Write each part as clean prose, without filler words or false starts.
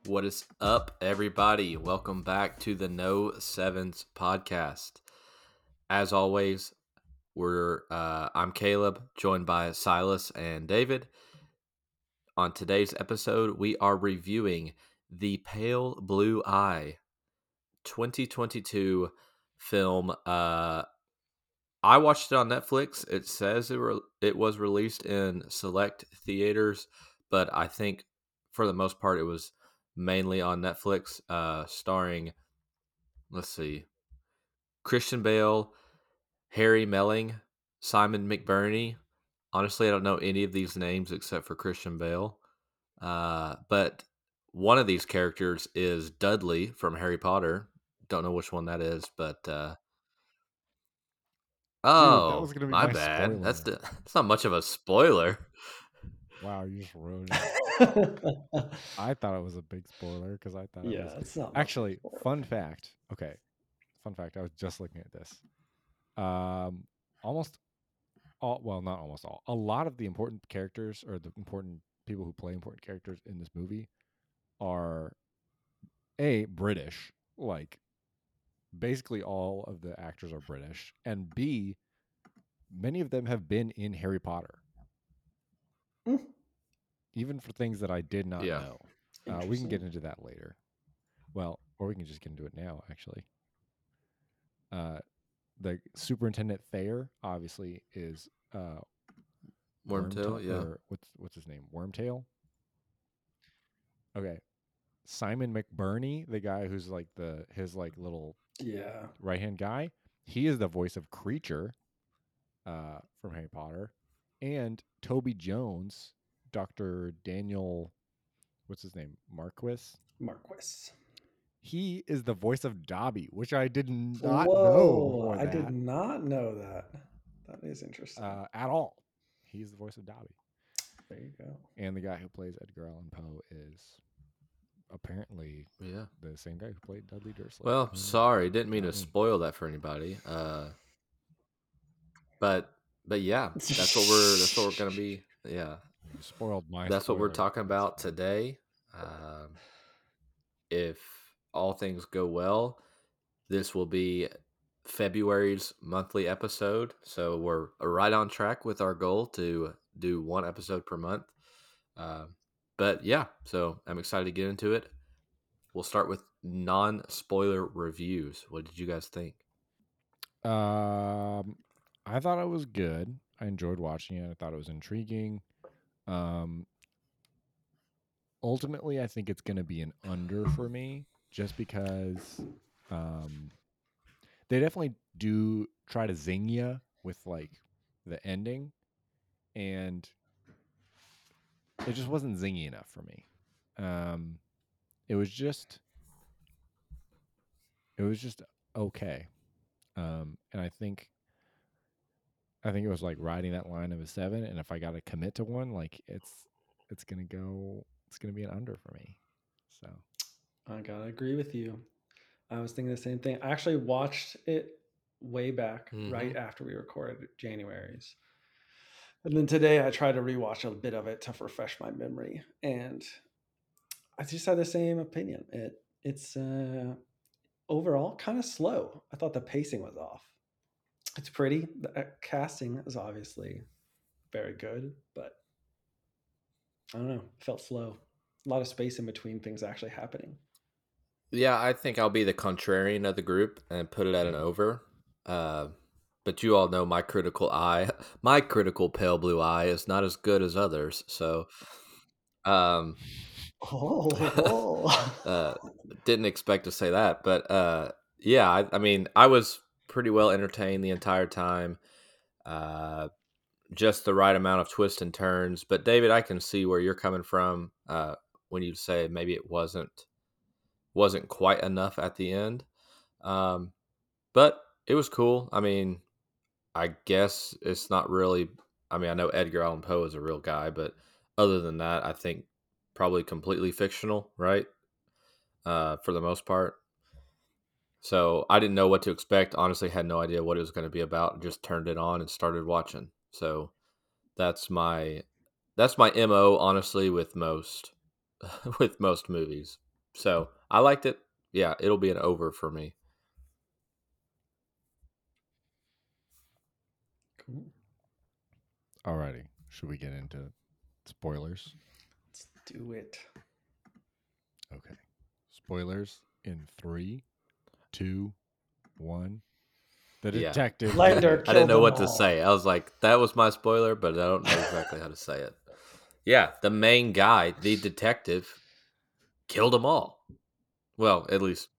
What is up, everybody? Welcome back to the No Sevens podcast. As always, I'm Caleb, joined by Silas and David. On today's episode, we are reviewing The Pale Blue Eye 2022 film. I watched it on Netflix. It says it was released in select theaters, but I think for the most part it was mainly on Netflix, starring, let's see, Christian Bale, Harry Melling, Simon McBurney. Honestly, I don't know any of these names except for Christian Bale. But one of these characters is Dudley from Harry Potter. Don't know which one that is, but Dude, that oh, was gonna be my my bad. spoiler. That's not much of a spoiler. Wow, you just ruined it. I thought it was a big spoiler because I thought it was Yeah, it's not much of a actually spoiler. fun fact. Okay, fun fact. I was just looking at this. Almost all. Well, not almost all. A lot of the important characters or the important people who play important characters in this movie are British. Like basically all of the actors are British, and B, many of them have been in Harry Potter. Mm. Even for things that I did not Yeah. know. We can get into that later. Well, or we can just get into it now, actually. The Superintendent Thayer obviously is Wormtail, yeah. or what's his name? Wormtail. Okay, Simon McBurney, the guy who's like his little Yeah. right hand guy. He is the voice of Creature from Harry Potter, and Toby Jones, Dr. Daniel, what's his name? Marquis. He is the voice of Dobby, which I did not know Whoa, before I that. did not know that. That is interesting. At all. He's the voice of Dobby. There you go. And the guy who plays Edgar Allan Poe is apparently the same guy who played Dudley Dursley. Well, sorry, didn't mean to spoil that for anybody. But yeah, that's what we're gonna be. Yeah, you spoiled my. That's what we're spoiler. talking That's about fine. today. If all things go well, this will be February's monthly episode. So we're right on track with our goal to do one episode per month. But yeah, so I'm excited to get into it. We'll start with non-spoiler reviews. What did you guys think? I thought it was good. I enjoyed watching it. I thought it was intriguing. Ultimately, I think it's going to be an under for me, just because they definitely do try to zing you with like the ending, and it just wasn't zingy enough for me. It was just okay, and I think it was like riding that line of a 7, and if I got to commit to one, like it's gonna be an under for me. So I gotta agree with you. I was thinking the same thing. I actually watched it way back right after we recorded January's. And then today I tried to rewatch a bit of it to refresh my memory. And I just had the same opinion. It's overall kind of slow. I thought the pacing was off. It's pretty. The casting is obviously very good, but I don't know. It felt slow. A lot of space in between things actually happening. Yeah, I think I'll be the contrarian of the group and put it at an over. But you all know my critical eye, my critical pale blue eye is not as good as others. So, um, didn't expect to say that, but yeah, I mean, I was pretty well entertained the entire time. Just the right amount of twists and turns. But David, I can see where you're coming from when you say maybe it wasn't quite enough at the end. But it was cool. I mean, I guess it's not really. I mean, I know Edgar Allan Poe is a real guy, but other than that, I think probably completely fictional, right? For the most part. So I didn't know what to expect. Honestly, had no idea what it was going to be about. Just turned it on and started watching. So that's my mo. Honestly, with most with most movies. So I liked it. Yeah, it'll be an over for me. Cool. Alrighty, should we get into spoilers? Let's do it. Okay, spoilers in 3, 2, 1. The Yeah. detective. Lender I didn't killed know them what to all. say. I was like, that was my spoiler, but I don't know exactly how to say it. Yeah, the main guy, the detective, killed them all. Well, at least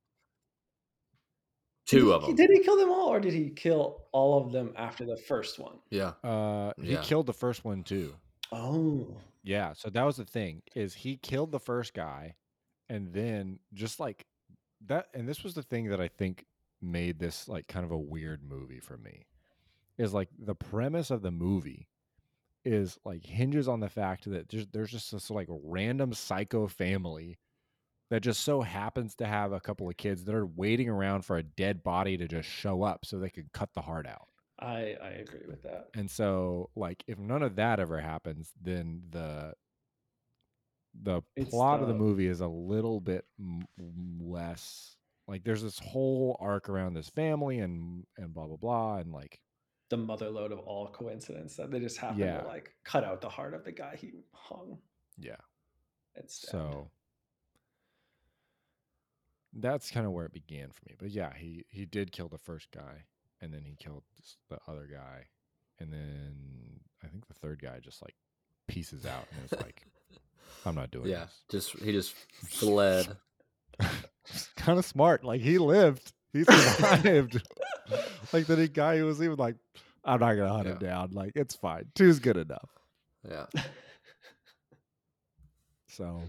two of them. Did he kill them all, or did he kill all of them after the first one? Yeah. He Yeah. killed the first one too. Oh, Yeah, so that was the thing, is he killed the first guy, and then just like that, and this was the thing that I think made this like kind of a weird movie for me, is like the premise of the movie is like hinges on the fact that there's just this like random psycho family that just so happens to have a couple of kids that are waiting around for a dead body to just show up so they can cut the heart out. I agree with that. And so like if none of that ever happens, then the It's plot of the the movie is a little bit less like there's this whole arc around this family and blah blah blah, and like the mother lode of all coincidence that they just happen to yeah like cut out the heart of the guy he hung yeah and stabbed. so that's kind of where it began for me. But yeah, he did kill the first guy, and then he killed the other guy, and then I think the third guy just like pieces out and is like, I'm not doing Yeah. this. He just fled. Kind of smart. Like he lived. He survived. Like the guy who was even like, I'm not gonna hunt him down. Like it's fine. 2's good enough. Yeah. So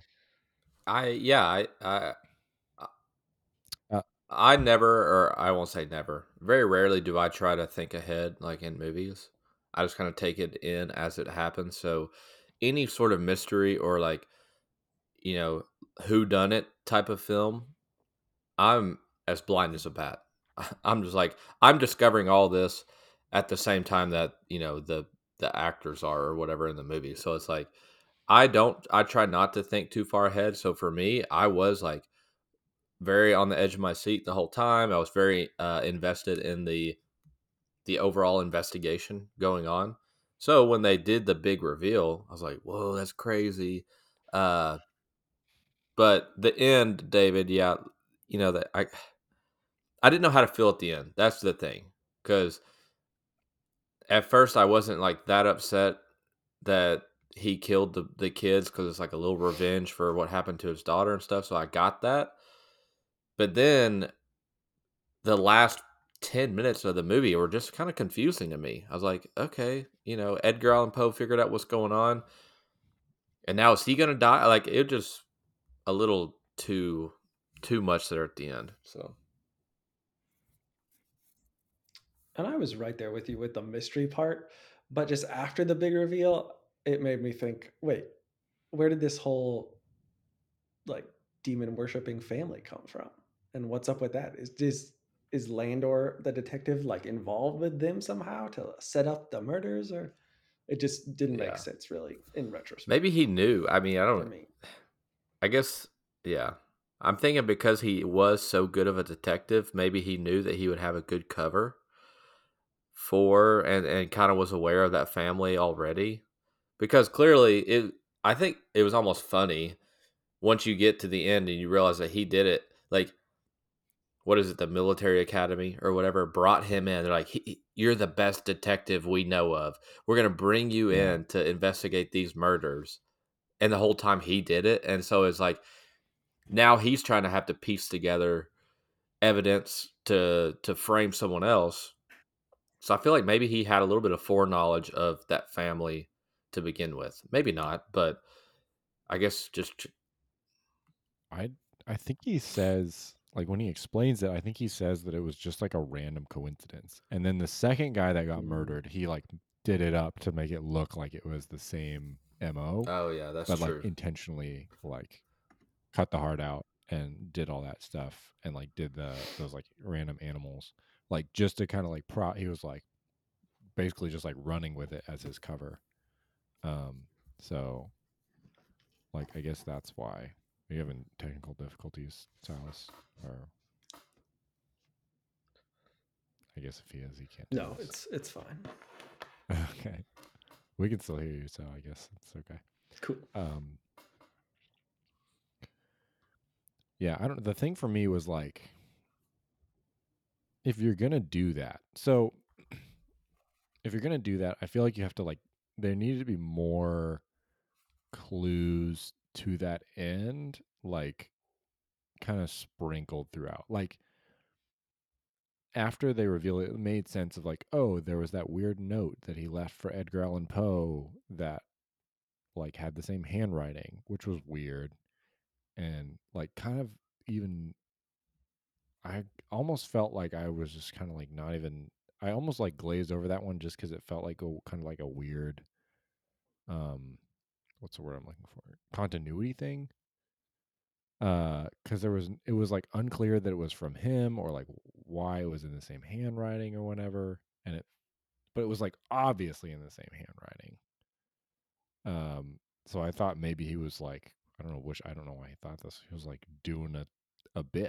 Uh, I never, or I won't say never. Very rarely do I try to think ahead, like in movies. I just kind of take it in as it happens. So, any sort of mystery or like, who done it type of film, I'm as blind as a bat. I'm just like I'm discovering all this at the same time that the actors are or whatever in the movie. So it's like I try not to think too far ahead. So for me, I was like very on the edge of my seat the whole time. I was very invested in the overall investigation going on. So when they did the big reveal, I was like, "Whoa, that's crazy!" Uh, but the end, David, yeah, that I didn't know how to feel at the end. That's the thing, because at first I wasn't like that upset that he killed the kids because it's like a little revenge for what happened to his daughter and stuff. So I got that, but then the last 10 minutes of the movie were just kind of confusing to me. I was like, okay, Edgar Allan Poe figured out what's going on, and now is he gonna die? Like it just a little too much there at the end. So And I was right there with you with the mystery part, but just after the big reveal, it made me think, wait, where did this whole like demon worshipping family come from? And what's up with that? Is Landor the detective like involved with them somehow to set up the murders, or it just didn't make yeah, sense really in retrospect maybe he knew. I mean, I for don't. me. I guess, yeah. I'm thinking because he was so good of a detective, maybe he knew that he would have a good cover for and kind of was aware of that family already. Because clearly I think it was almost funny once you get to the end and you realize that he did it. Like, what is it, the military academy or whatever brought him in. They're like, you're the best detective we know of. We're going to bring you yeah. in to investigate these murders. And the whole time he did it. And so it's like, now he's trying to have to piece together evidence to frame someone else. So I feel like maybe he had a little bit of foreknowledge of that family to begin with. Maybe not, but I guess just I I think he says, like when he explains it, I think he says that it was just like a random coincidence. And then the second guy that got murdered, he like did it up to make it look like it was the same MO, oh yeah, that's but like true. intentionally like cut the heart out and did all that stuff and like did those like random animals like just to kind of like he was like basically just like running with it as his cover. So like I guess that's why. Are you having technical difficulties, Silas? Or I guess if he is, he can't tell No, us. it's fine. Okay. We can still hear you, so I guess it's okay. Cool. Yeah, I don't. The thing for me was like, if you're gonna do that, so if you're gonna do that, I feel like you have to like. There needed to be more clues to that end, like kind of sprinkled throughout. Like after they reveal it, it made sense of like, oh, there was that weird note that he left for Edgar Allan Poe that like had the same handwriting, which was weird and like kind of even I almost felt like I was just kind of like not even I almost like glazed over that one just cuz it felt like a kind of like a weird what's the word I'm looking for? Continuity thing. Cuz it was like unclear that it was from him or like why it was in the same handwriting or whatever and it but it was like obviously in the same handwriting. So I thought maybe he was like I don't know why he thought this. He was like doing a bit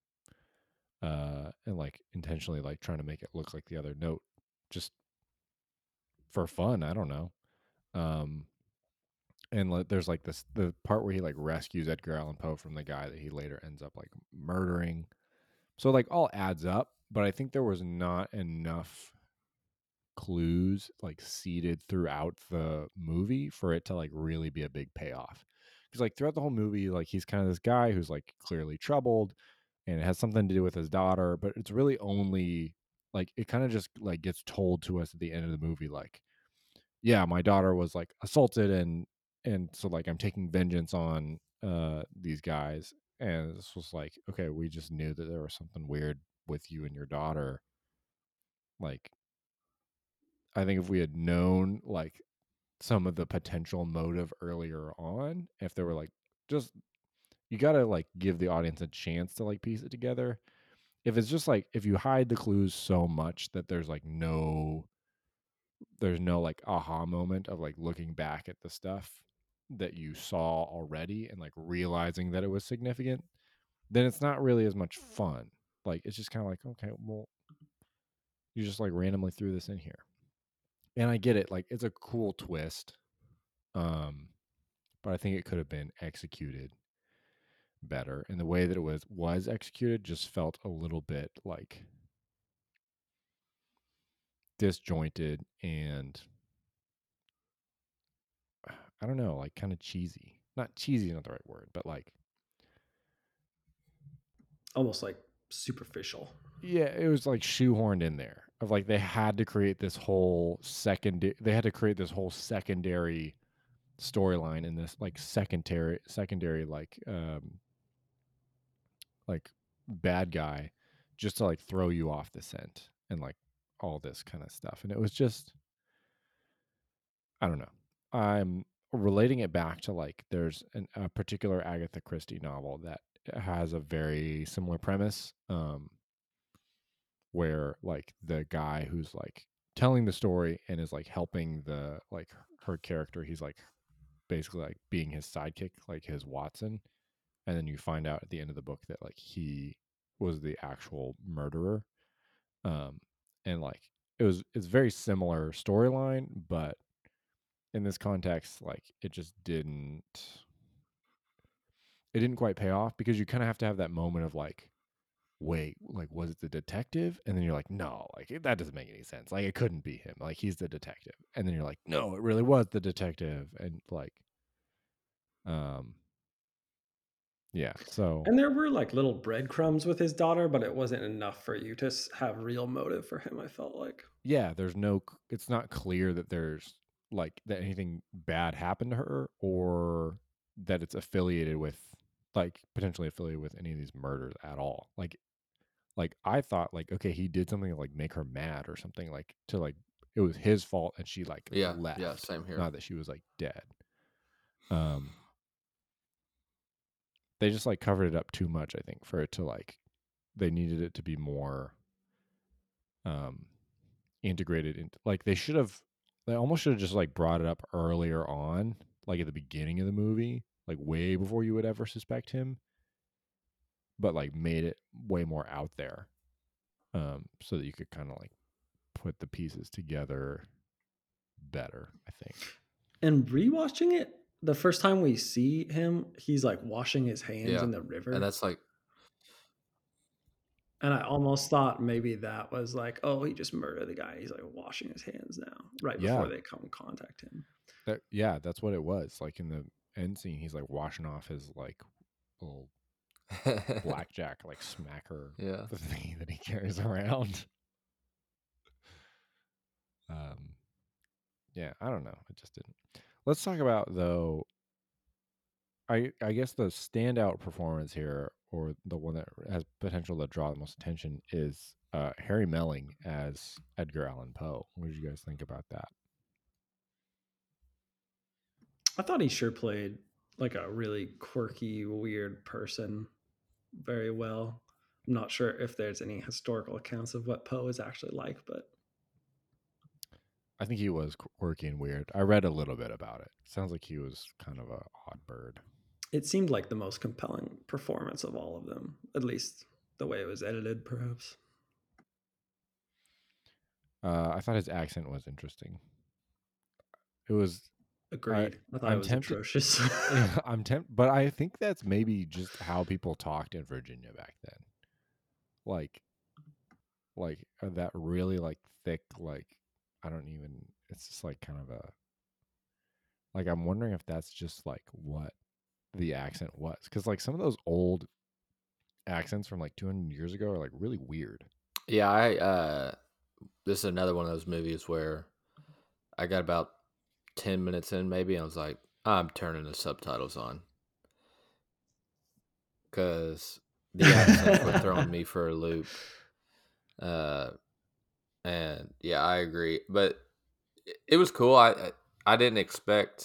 and like intentionally like trying to make it look like the other note just for fun. I don't know. Um, and there's like the part where he like rescues Edgar Allan Poe from the guy that he later ends up like murdering. So like all adds up, but I think there was not enough clues like seeded throughout the movie for it to like really be a big payoff. Because like throughout the whole movie, like he's kind of this guy who's like clearly troubled and it has something to do with his daughter, but it's really only like it kind of just like gets told to us at the end of the movie, like, yeah, my daughter was like assaulted and so like I'm taking vengeance on these guys. And this was like, okay, we just knew that there was something weird with you and your daughter. Like, I think if we had known like some of the potential motive earlier on, if they were like just you gotta like give the audience a chance to like piece it together. If it's just like if you hide the clues so much that there's no like aha moment of like looking back at the stuff that you saw already and like realizing that it was significant, then it's not really as much fun. Like it's just kind of like, okay, well, you just like randomly threw this in here. And I get it, like it's a cool twist. Um, but I think it could have been executed better. And the way that it was executed just felt a little bit like disjointed and I don't know, like kind of cheesy. Not cheesy, not the right word, but like Almost like superficial. yeah, it was like shoehorned in there. Of like they had to create this whole they had to create this whole secondary storyline in this like secondary like bad guy just to like throw you off the scent and like all this kind of stuff. And it was just I don't know. I'm relating it back to like there's a particular Agatha Christie novel that has a very similar premise, where like the guy who's like telling the story and is like helping the like her character, he's like basically like being his sidekick, like his Watson, and then you find out at the end of the book that like he was the actual murderer, um, and like it's very similar storyline, but in this context, like it didn't quite pay off because you kind of have to have that moment of like, wait, like was it the detective? And then you're like, no, like that doesn't make any sense. Like it couldn't be him. Like he's the detective. And then you're like, no, it really was the detective. And like, um, yeah. So And there were like little breadcrumbs with his daughter, but it wasn't enough for you to have real motive for him, I felt like. yeah, it's not clear that there's like that anything bad happened to her or that it's affiliated with like potentially affiliated with any of these murders at all. Like I thought like okay, he did something to like make her mad or something like to like it was his fault and she like Yeah, yeah, left, same here. not that she was like dead. Um they just like covered it up too much, I think, for it to like they needed it to be more um integrated into like they almost should have just like brought it up earlier on, like at the beginning of the movie, like way before you would ever suspect him, but like made it way more out there, so that you could kind of like put the pieces together better, I think. And rewatching it, the first time we see him, he's like washing his hands Yeah. in the river. And that's like, And I almost thought maybe that was like, oh, he just murdered the guy. He's like washing his hands now, right before Yeah. they come contact him. That's what it was. Like in the end scene, he's like washing off his like little blackjack like smacker yeah. thing that he carries around. Yeah, I don't know. It just didn't. Let's talk about though. I guess the standout performance here, or the one that has potential to draw the most attention, is Harry Melling as Edgar Allan Poe. What did you guys think about that? I thought he sure played like a really quirky, weird person very well. I'm not sure if there's any historical accounts of what Poe is actually like, but I think he was quirky and weird. I read a little bit about it. Sounds like he was kind of a odd bird. it seemed like the most compelling performance of all of them, at least the way it was edited, perhaps. I thought his accent was interesting. It was. Agreed. I thought it I'm was tempted. atrocious. Yeah, I'm tempted, but I think that's maybe just how people talked in Virginia back then. Like that really like thick, like I don't even. It's just like kind of a. Like I'm wondering if that's just like what the accent was, because like some of those old accents from like 200 years ago are like really weird. Yeah. This is another one of those movies where I got about 10 minutes in, maybe. And I was like, I'm turning the subtitles on. Because the accents were throwing me for a loop. And yeah, I agree. But it was cool. I didn't expect.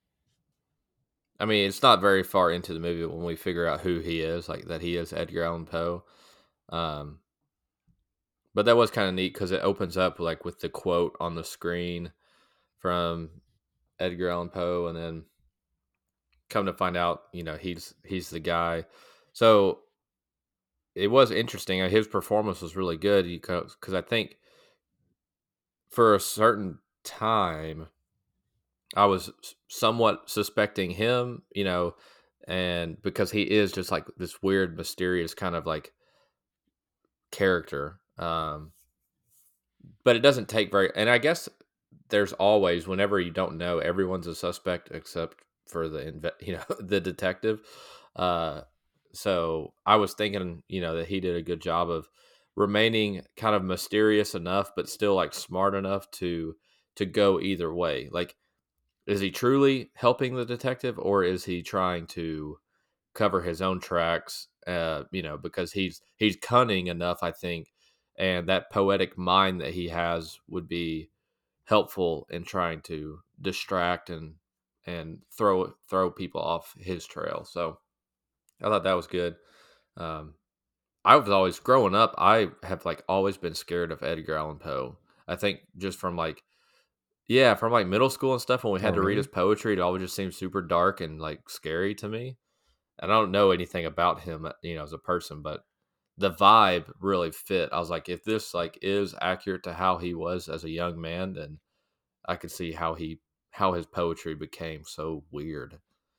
I mean, it's not very far into the movie when we figure out who he is, like that he is Edgar Allan Poe. Um, but that was kind of neat because it opens up like with the quote on the screen from Edgar Allan Poe, and then come to find out, he's the guy. So it was interesting. His performance was really good because I think for a certain time I was somewhat suspecting him, and because he is just like this weird, mysterious kind of like character. But it doesn't take very, and I guess there's always, whenever you don't know, everyone's a suspect except for the detective. Uh, so I was thinking, that he did a good job of remaining kind of mysterious enough, but still like smart enough to go either way. Like, is he truly helping the detective, or is he trying to cover his own tracks? Because he's cunning enough, I think, and that poetic mind that he has would be helpful in trying to distract and throw people off his trail. So I thought that was good. Um, I was always growing up. I have like always been scared of Edgar Allan Poe. I think just from like from like middle school and stuff when we Oh, had to read his really? poetry, it always just seemed super dark and like scary to me. And I don't know anything about him, as a person, but the vibe really fit. I was like, if this like is accurate to how he was as a young man, then I could see how his poetry became so weird.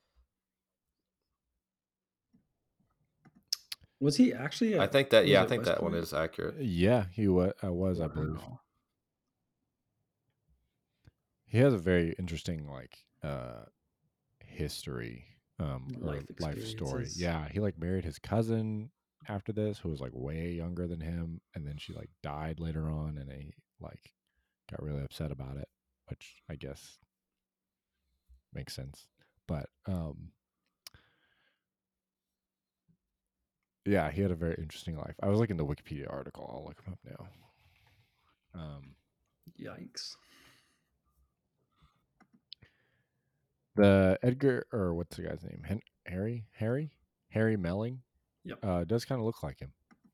Was he actually I at think that was yeah, I it think West that one Point? is accurate. Yeah, he was. I believe. Wow. He has a very interesting like history or Life life story. experiences. Yeah, he like married his cousin after this, who was like way younger than him, and then she like died later on, and he like got really upset about it, which I guess makes sense. But yeah, he had a very interesting life. I was looking at the Wikipedia article. I'll look him up now. Yikes. The Edgar, or what's the guy's name? Harry Melling. Yep. Does kind of look like him.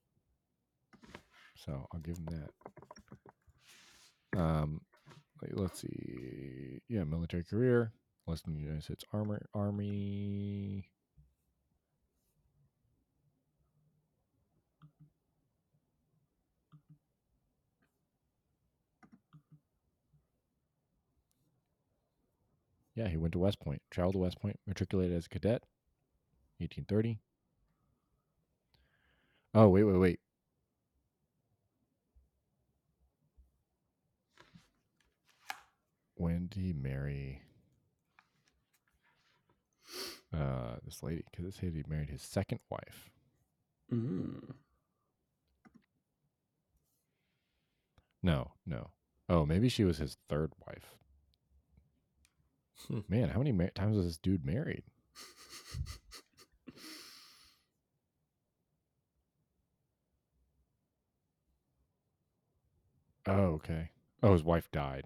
So I'll give him that. Let's see. Yeah, military career. Less than the United States Army. Yeah, he went to West Point, traveled to West Point, matriculated as a cadet, 1830. Oh, wait. When did he marry this lady? Because it said he married his second wife. No. Oh, maybe she was his third wife. Man, how many times was this dude married? Oh, okay. Oh, his wife died.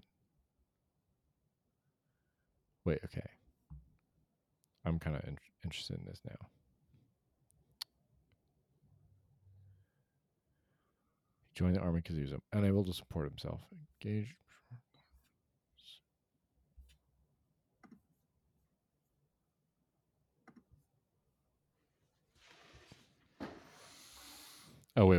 Wait, okay. I'm kind of interested in this now. He joined the army because he was unable to support himself. Engaged. Oh, wait.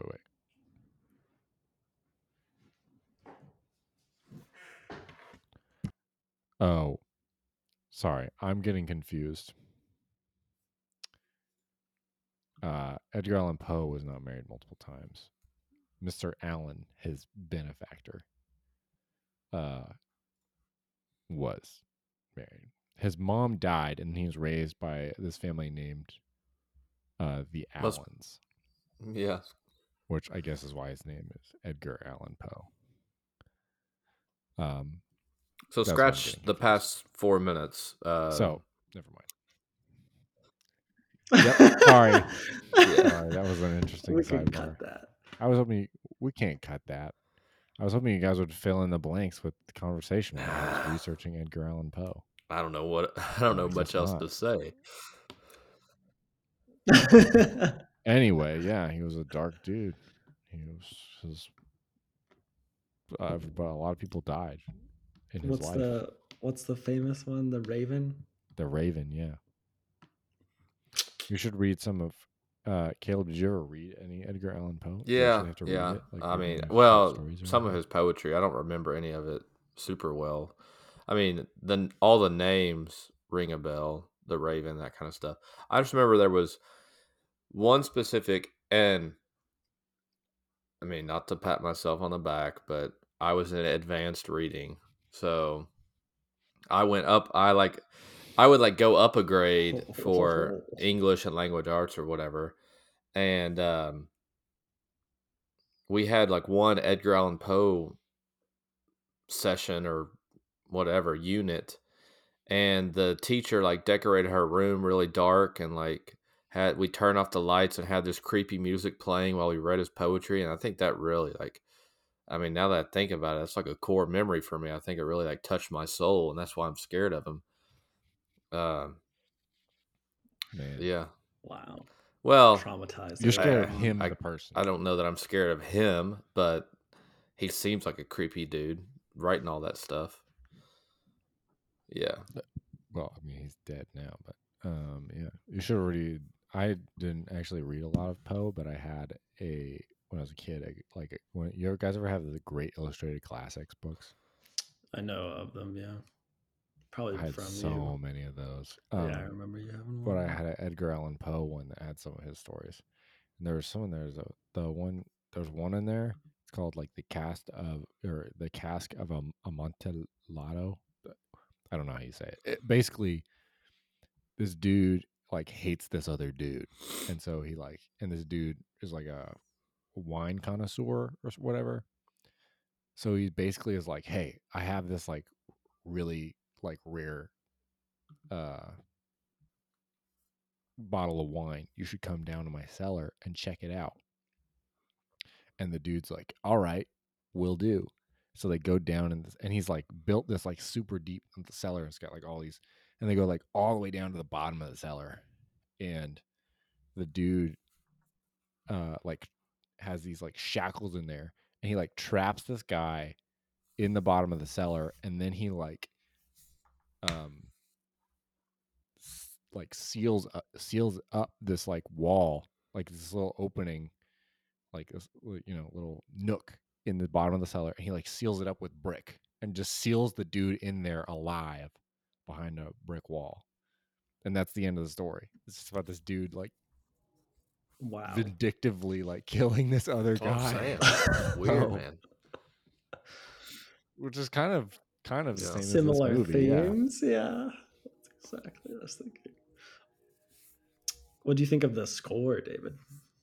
Oh, sorry. I'm getting confused. Edgar Allan Poe was not married multiple times. Mr. Allen, his benefactor, was married. His mom died, and he was raised by this family named the Allens. Yeah. Which I guess is why his name is Edgar Allan Poe. So scratch the past 4 minutes. So never mind. Yep. Sorry. Sorry, that was an interesting sidebar. Cut that. I was hoping we can't cut that. I was hoping you guys would fill in the blanks with the conversation when I was researching Edgar Allan Poe. I don't know much else to say. Anyway, yeah, he was a dark dude. He was but a lot of people died in his life. What's the famous one? The Raven? The Raven, yeah. You should read some of Caleb, did you ever read any Edgar Allan Poe? Yeah, have to read it? Like, I mean, some of his poetry, I don't remember any of it super well. I mean, all the names ring a bell. The Raven, that kind of stuff. I just remember there was one specific, and I mean, not to pat myself on the back, but I was in advanced reading, so I went up. I would go up a grade for English and language arts or whatever, and we had like one Edgar Allan Poe session or whatever unit, and the teacher like decorated her room really dark and like we turned off the lights and had this creepy music playing while we read his poetry. And I think that really I mean, now that I think about it, it's like a core memory for me. I think it really like touched my soul, and that's why I'm scared of him. Man. Yeah. Wow. Well, traumatized. You're scared of him, the person. I don't know that I'm scared of him, but he seems like a creepy dude writing all that stuff. Yeah. Well, I mean, he's dead now, but yeah, you should read. I didn't actually read a lot of Poe, but I had when I was a kid, when you guys ever have the Great Illustrated Classics books? I know of them, yeah. Probably I had from so many of those. Yeah, I remember you having one. But I had an Edgar Allan Poe one that had some of his stories. And there was some in there. There's one in there. It's called like the Cask of Amontillado. I don't know how you say it. Basically, this dude like hates this other dude, and so and this dude is like a wine connoisseur or whatever. So he basically is like, hey, I have this like really like rare bottle of wine. You should come down to my cellar and check it out. And the dude's like, all right, will do. So they go down and he's like built this like super deep in the cellar. It's got like all these, and they go like all the way down to the bottom of the cellar. And the dude like has these like shackles in there, and he like traps this guy in the bottom of the cellar, and then he like like seals up this like wall, like this little opening, like this little nook in the bottom of the cellar, and he like seals it up with brick and just seals the dude in there alive behind a brick wall. And that's the end of the story. It's just about this dude like Wow. vindictively like killing this other That's what I'm guy. saying. Weird, Oh. man. Which is kind of the Yeah. same Similar as this movie. themes. Yeah. That's exactly what I was thinking. What do you think of the score, David?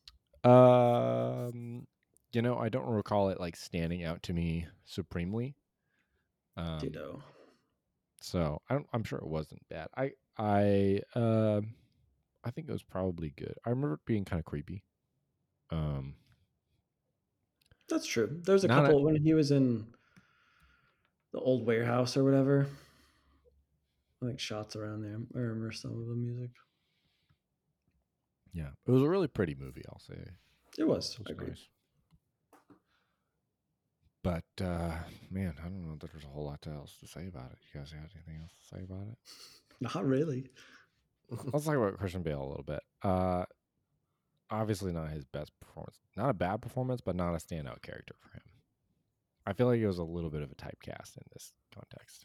I don't recall it like standing out to me supremely. Ditto. So I'm sure it wasn't bad. I think it was probably good. I remember it being kind of creepy. That's true. There's a couple when he was in the old warehouse or whatever. Like shots around there. I remember some of the music. Yeah, it was a really pretty movie. I'll say it was. I agree. Nice. But man, I don't know that there's a whole lot else to say about it. You guys have anything else to say about it? Not really. Let's talk about Christian Bale a little bit. Obviously not his best performance. Not a bad performance, but not a standout character for him. I feel like it was a little bit of a typecast in this context.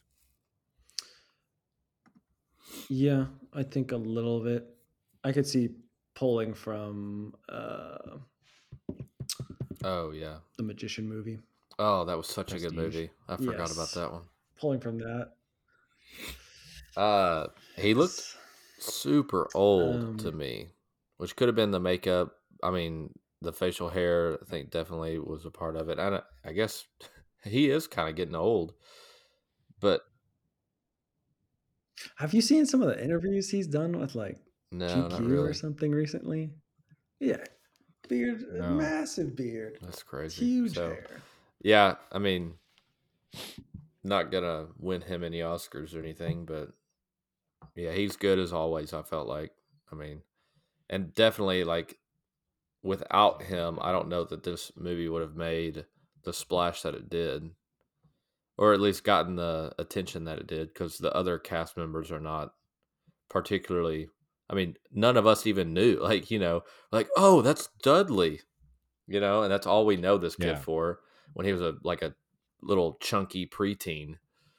Yeah, I think a little bit. I could see pulling from Oh yeah, the Magician movie. Oh, that was such a good movie. I forgot about that one. Pulling from that. He looked super old to me, which could have been the makeup. I mean, the facial hair, I think definitely was a part of it. And I guess he is kind of getting old. But have you seen some of the interviews he's done with like no, not GQ really. or something recently? Yeah. Beard, massive beard. That's crazy. Huge hair. Yeah, I mean, not gonna win him any Oscars or anything, but yeah, he's good as always. I felt like, I mean, and definitely like without him, I don't know that this movie would have made the splash that it did, or at least gotten the attention that it did, because the other cast members are not particularly. I mean, none of us even knew, like, like, oh, that's Dudley, and that's all we know this kid for when he was a little chunky preteen.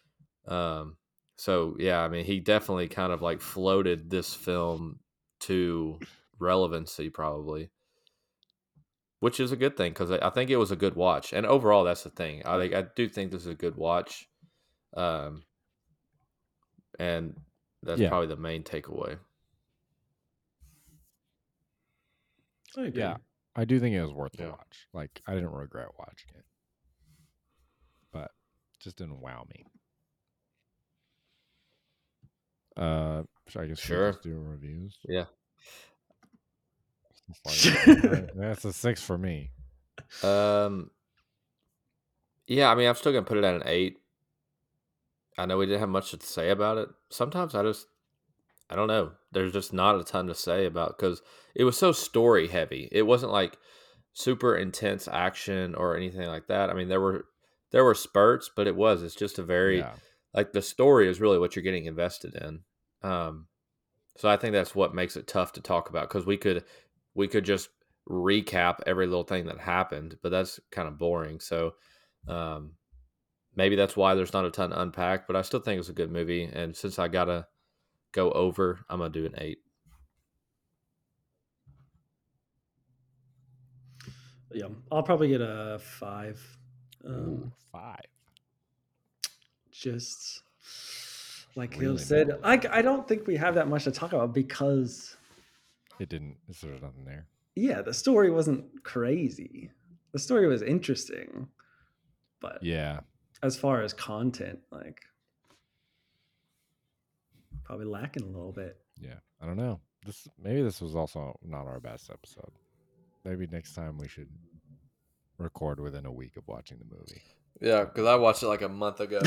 So yeah, I mean, he definitely kind of like floated this film to relevancy, probably, which is a good thing, because I think it was a good watch, and overall, that's the thing. I do think this is a good watch, and that's probably the main takeaway. Yeah, I do think it was worth the watch. Like, I didn't regret watching it, but it just didn't wow me. Should I just do reviews? Yeah. That's a 6 for me. Yeah, I mean, I'm still gonna put it at an 8. I know we didn't have much to say about it. Sometimes I don't know. There's just not a ton to say about, because it was so story heavy. It wasn't like super intense action or anything like that. I mean, there were spurts, but it's just a very like, the story is really what you're getting invested in. So I think that's what makes it tough to talk about, because we could just recap every little thing that happened, but that's kind of boring. So maybe that's why there's not a ton to unpack, but I still think it's a good movie. And since I gotta go over, I'm gonna do an 8. Yeah, I'll probably get a 5. 5. Just like Hill said, I don't think we have that much to talk about, because there's nothing there. Yeah, the story wasn't crazy. The story was interesting, but as far as content, like, probably lacking a little bit. Yeah, I don't know. Maybe this was also not our best episode. Maybe next time we should record within a week of watching the movie. Yeah, because I watched it like a month ago.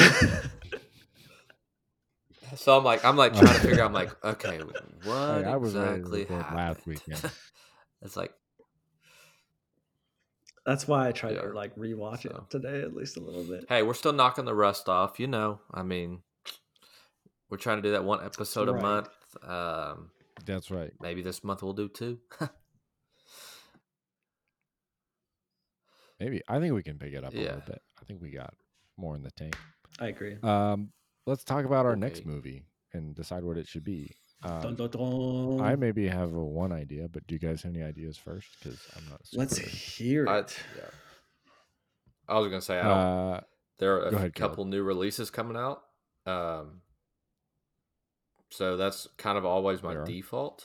So I'm like trying to figure out. I'm like, okay, what exactly happened last weekend? It's like, that's why I tried to like rewatch it today at least a little bit. Hey, we're still knocking the rust off, I mean, we're trying to do that one episode a month. That's right. Maybe this month we'll do 2. Maybe. I think we can pick it up a Yeah. little bit. I think we got more in the tank. I agree. Let's talk about our next Okay. movie and decide what it should be. Dun, dun, dun. I maybe have one idea, but do you guys have any ideas first? Because I'm not. Let's super- hear I, it. yeah. I was gonna say I don't. There are go a ahead, couple new releases coming out, so that's kind of always my There are? default.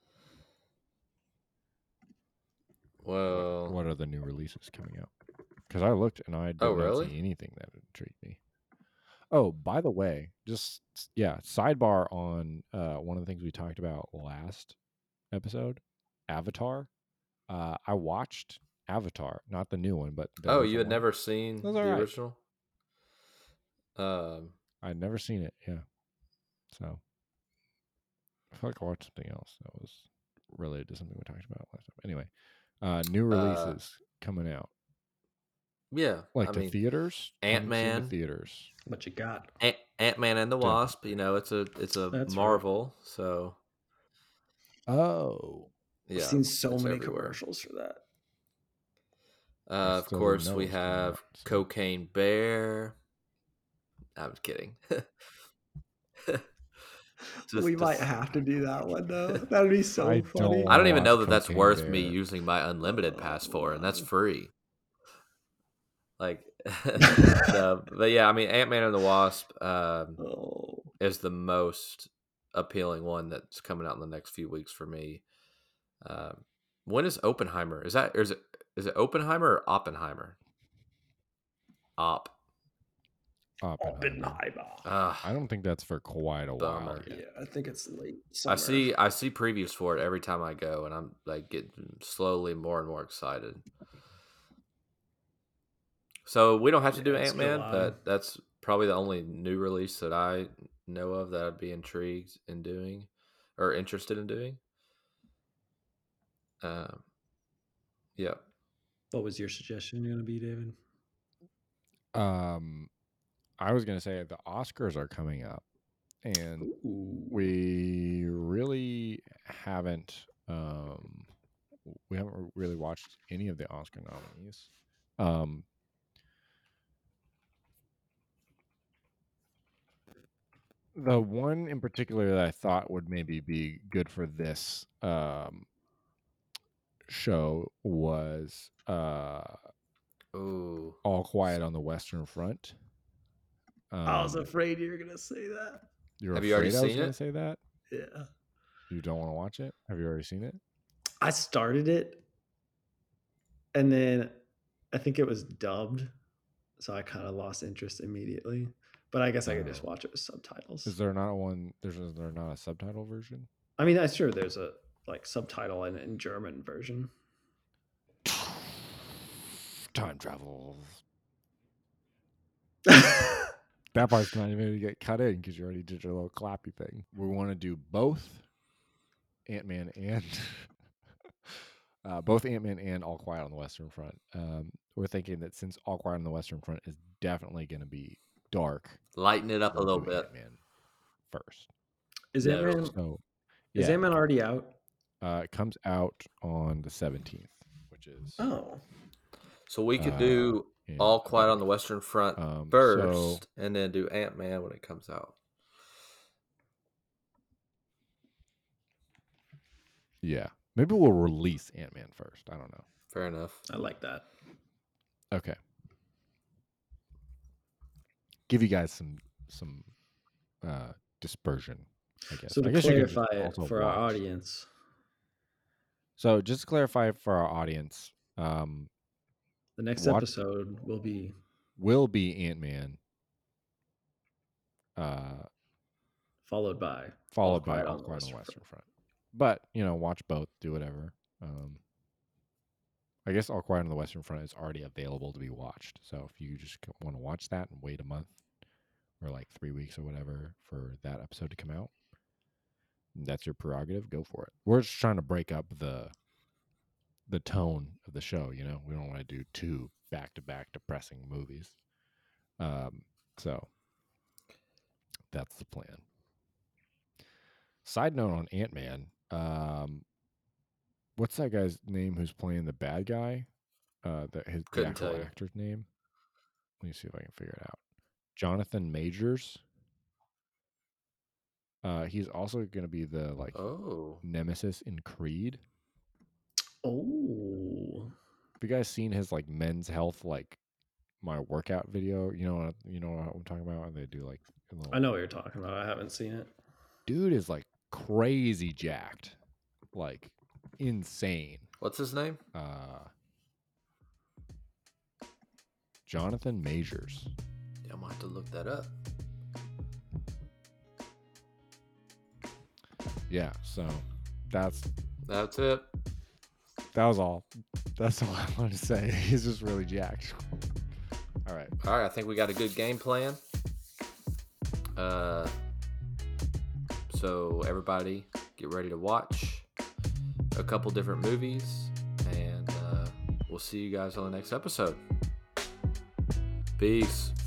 Well, what are the new releases coming out? Because I looked and I did not really? see anything that intrigued me. Oh, by the way, just sidebar on one of the things we talked about last episode, Avatar. I watched Avatar, not the new one, but the Oh, original you had one. never seen It was the all right. original? I'd never seen it. Yeah, so I feel like I watched something else that was related to something we talked about last time. Anyway, new releases coming out. Yeah, Like I to mean, theaters, haven't seen Ant-Man. to theaters. What you got? Ant-Man and the Definitely. Wasp. You know, it's a That's Marvel. So Oh, I've yeah, seen so it's many everywhere. commercials for that. Of still didn't course, know we it was coming have out, so. Cocaine Bear. I'm kidding. We might have to do that one though. That'd be so I funny. don't I don't even know watch that that's Cocaine worth me Bear. using my unlimited pass for, and that's free. Like, but yeah, I mean, Ant-Man and the Wasp is the most appealing one that's coming out in the next few weeks for me. When is Oppenheimer? Is it Oppenheimer or Oppenheimer? Oppenheimer. I don't think that's for quite a while Bummer. yet. Yeah, I think it's late summer. I see previews for it every time I go, and I'm like getting slowly more and more excited. So we don't have to do it's Ant-Man, July. but that's probably the only new release that I know of that I'd be intrigued in doing or interested in doing. Yeah. What was your suggestion going to be, David? I was gonna say the Oscars are coming up, and we really haven't really watched any of the Oscar nominees. The one in particular that I thought would maybe be good for this show was All Quiet on the Western Front. I was afraid you were going to say that. You're Have you already afraid I was seen going it? to say that? Yeah. You don't want to watch it? Have you already seen it? I started it, and then I think it was dubbed, so I kind of lost interest immediately. But I guess I could just watch it with subtitles. Is there not one? Is there not a subtitle version? I mean, I'm sure there's a subtitle in German version. Time travel. That part's not even going to get cut in because you already did your little clappy thing. We want to do both Ant-Man and All Quiet on the Western Front. We're thinking that since All Quiet on the Western Front is definitely going to be dark, lighten it up a little bit. Ant-Man first. Is Ant-Man? So, is Ant-Man already out? It comes out on the 17th, which is So we could do All Quiet on the Western Front first, and then do Ant-Man when it comes out. Yeah. Maybe we'll release Ant-Man first. I don't know. Fair enough. I like that. Okay. Give you guys some dispersion, I guess. So to clarify it for our audience. So just to clarify for our audience, the next episode will be Ant-Man, followed by All Quiet on the Western Front. But watch both, do whatever. I guess All Quiet on the Western Front is already available to be watched. So if you just want to watch that and wait a month or like 3 weeks or whatever for that episode to come out, that's your prerogative. Go for it. We're just trying to break up the tone of the show. We don't want to do 2 back-to-back depressing movies. So that's the plan. Side note on Ant-Man. What's that guy's name who's playing the bad guy? The Couldn't actual tell you. actor's name. Let me see if I can figure it out. Jonathan Majors. He's also going to be the nemesis in Creed. Oh, Have you guys seen his Men's Health my workout video? You know what I'm talking about? And they do a little. I know what you're talking about. I haven't seen it. Dude is crazy jacked, insane. What's his name? Jonathan Majors. Yeah, I'm gonna have to look that up. Yeah, so that's it. That was all. That's all I wanted to say. He's just really jacked. All right. I think we got a good game plan. So everybody get ready to watch a couple different movies, and we'll see you guys on the next episode. Peace.